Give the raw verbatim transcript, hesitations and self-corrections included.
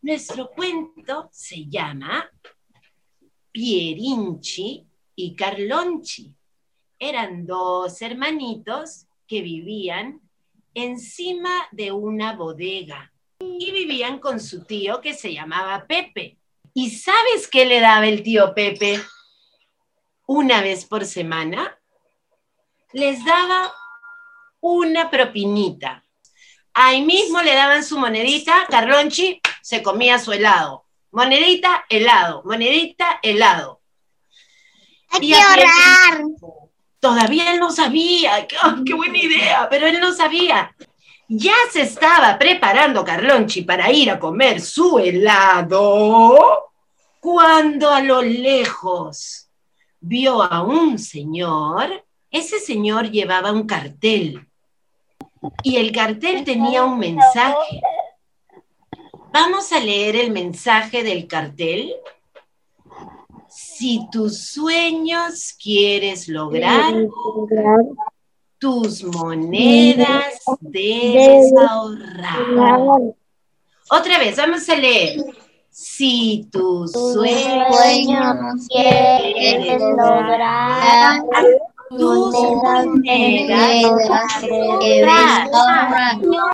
Nuestro cuento se llama Pierinchi y Carlonchi. Eran dos hermanitos que vivían encima de una bodega y vivían con su tío que se llamaba Pepe. ¿Y sabes qué le daba el tío Pepe? Una vez por semana les daba una propinita. Ahí mismo le daban su monedita, Carlonchi se comía su helado. Monedita, helado, monedita, helado. ¡Hay que ahorrar! Todavía él no sabía, qué, oh, qué buena idea, pero él no sabía. Ya se estaba preparando Carlonchi para ir a comer su helado, cuando a lo lejos vio a un señor. Ese señor llevaba un cartel y el cartel tenía un mensaje. Vamos a leer el mensaje del cartel. Si tus sueños quieres lograr, tus monedas debes ahorrar. Otra vez, vamos a leer. Si tus sueños quieres lograr, tus monedas debes ahorrar.